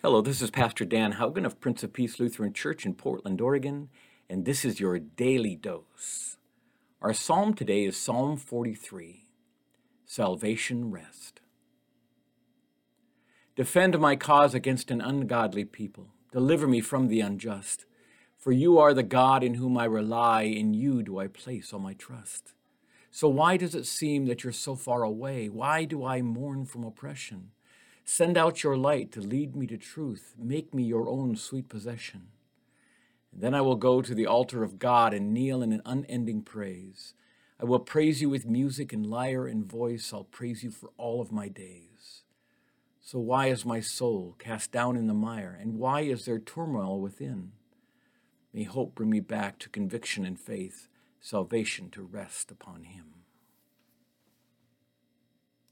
Hello, this is Pastor Dan Haugen of Prince of Peace Lutheran Church in Portland, Oregon, and this is your Daily Dose. Our psalm today is Psalm 43, Salvation Rest. Defend my cause against an ungodly people. Deliver me from the unjust. For you are the God in whom I rely. In you do I place all my trust. So why does it seem that you're so far away? Why do I mourn from oppression? Send out your light to lead me to truth. Make me your own sweet possession. And then I will go to the altar of God and kneel in an unending praise. I will praise you with music and lyre and voice. I'll praise you for all of my days. So why is my soul cast down in the mire? And why is there turmoil within? May hope bring me back to conviction and faith, salvation to rest upon him.